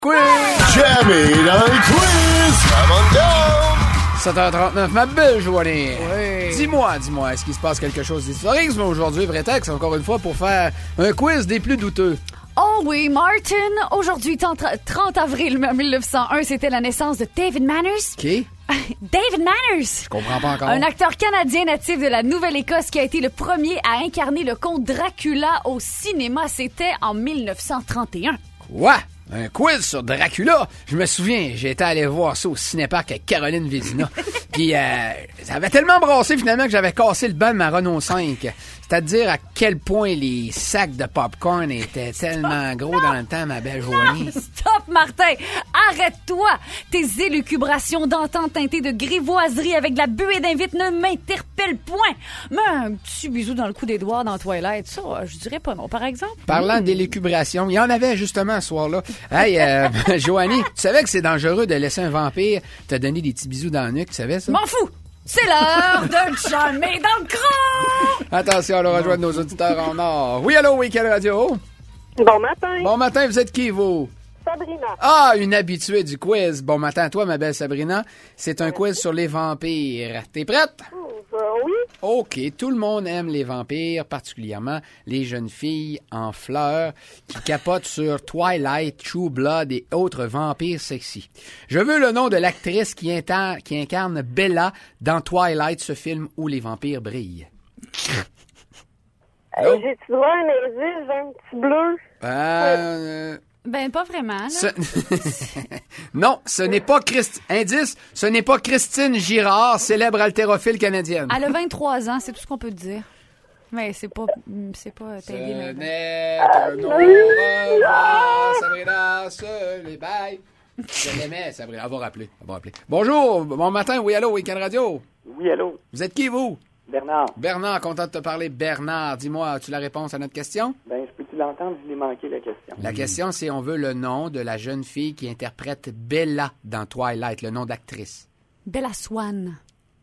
Quiz! Jamie dans le quiz! Come on down! 7h39, ma belle Joanie. Oui. Dis-moi, est-ce qu'il se passe quelque chose d'historique aujourd'hui, prétexte, encore une fois, pour faire un quiz des plus douteux? Oh oui, Martin, aujourd'hui, 30 avril 1901, c'était la naissance de David Manners. Qui? David Manners! Je comprends pas encore. Un acteur canadien natif de la Nouvelle-Écosse qui a été le premier à incarner le comte Dracula au cinéma. C'était en 1931. Quoi? Un quiz sur Dracula? Je me souviens, j'étais allé voir ça au cinéparc avec Caroline Vézina. Puis ça avait tellement brassé finalement que j'avais cassé le banc de ma Renault 5. C'est-à-dire à quel point les sacs de popcorn étaient tellement gros dans le temps, ma belle Joanie. Stop, Martin! Arrête-toi! Tes élucubrations d'antan teintées de grivoiserie avec de la buée d'invite ne m'interpellent point. Mais un petit bisou dans le cou d'Édouard dans Twilight, ça, je dirais pas non, par exemple. Parlant d'élucubration, il y en avait justement ce soir-là. Hey, Joanie, tu savais que c'est dangereux de laisser un vampire te donner des petits bisous dans le nuque, tu savais ça? M'en fous! C'est l'heure de charmer dans le crâne! Attention, on rejoindre nos auditeurs en or. Oui, allô, Week-end Radio? Bon matin, Bon matin, vous êtes qui, vous? Sabrina. Ah, une habituée du quiz. Bon matin à toi, ma belle Sabrina. C'est un quiz sur les vampires. T'es prête? Oui, OK, tout le monde aime les vampires, particulièrement les jeunes filles en fleurs qui capotent sur Twilight, True Blood et autres vampires sexy. Je veux le nom de l'actrice qui incarne Bella dans Twilight, ce film où les vampires brillent. Allô? j'ai-tu droit à un indice, j'ai un petit bleu? Ben, pas vraiment, là. Non, ce n'est pas Indice, ce n'est pas Christine Girard, célèbre haltérophile canadienne. Elle a 23 ans, c'est tout ce qu'on peut te dire. Mais c'est pas t'aider Ce maintenant. n'est qu'un au revoir, Sabrina, se les bails. Je l'aimais, Sabrina. Elle va rappeler. Bonjour, bon matin, oui, allô, Week-end Radio. Oui, allô, Vous êtes qui, vous? Bernard. Bernard, content de te parler. Bernard, dis-moi, as-tu la réponse à notre question? Ben, je peux-tu l'entendre? Je l'ai manqué, la question. La question, c'est on veut le nom de la jeune fille qui interprète Bella dans Twilight, le nom d'actrice. Bella Swan.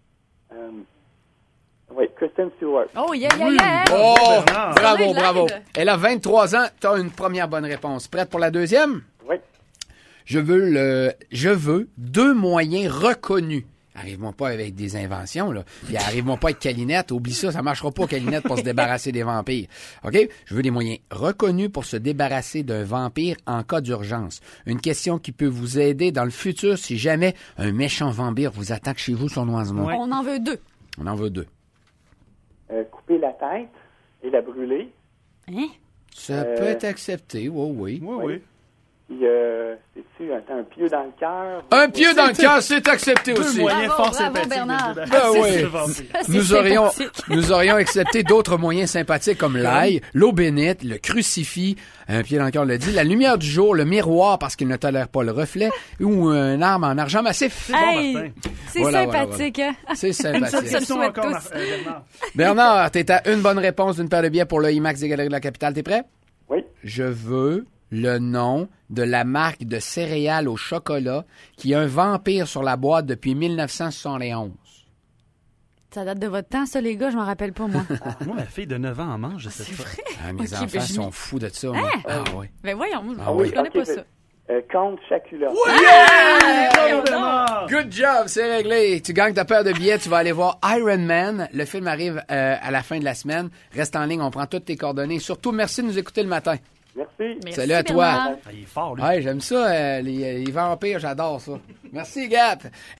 Oui, Kristen Stewart. Oh, yeah, yeah, yeah! Oh, Bernard. bravo, Ça bravo. l'aide. Elle a 23 ans, tu as une première bonne réponse. Prête pour la deuxième? Oui. Je veux 2 moyens reconnus. Arrive-moi pas avec des inventions, là. Puis arrive-moi pas avec Calinette. Oublie ça, ça marchera pas, Calinette, pour se débarrasser des vampires. OK? Je veux des moyens reconnus pour se débarrasser d'un vampire en cas d'urgence. Une question qui peut vous aider dans le futur si jamais un méchant vampire vous attaque chez vous sournoisement. Ouais. On en veut 2. On en veut 2. Couper la tête et la brûler. Hein? Ça peut être accepté, oui. Oui. Puis, c'est-tu un pieu dans le cœur? Un pied dans le cœur, c'est accepté Deux aussi. moyens Bravo, fort bravo, sympathiques Bernard. de se Ben débarrasser oui. de ce vampire. C'est Nous aurions accepté d'autres moyens sympathiques comme l'ail, l'eau bénite, le crucifix, un pied dans le cœur, on l'a dit, la lumière du jour, le miroir parce qu'il ne tolère pas le reflet, ou une arme en argent massif. Hey, Martin. c'est Voilà, sympathique, hein? C'est Une seule sympathique. question souhaite encore, tous. Bernard. Bernard, t'es à une bonne réponse d'une paire de billets pour le IMAX des Galeries de la Capitale. T'es prêt? Oui. Je veux le nom de la marque de céréales au chocolat qui a un vampire sur la boîte depuis 1971. Ça date de votre temps, ça, les gars, je m'en rappelle pas, moi. Moi, ma fille de 9 ans en mange, je sais pas. Ah, mes Ok, enfants ben, je sont m'y- fous de ça. moi. Ah oui. Ben voyons, moi, Ah oui. je connais Ok, pas ça. Comte Chacula. Bravo, Bernard! Good job, c'est réglé. Tu gagnes ta paire de billets, tu vas aller voir Iron Man. Le film arrive à la fin de la semaine. Reste en ligne, on prend toutes tes coordonnées. Surtout, merci de nous écouter le matin. Merci. Merci, Salut à toi. Bernard. Ah, il est fort, lui. Ouais, j'aime ça, les vampires, j'adore ça. Merci, Gat.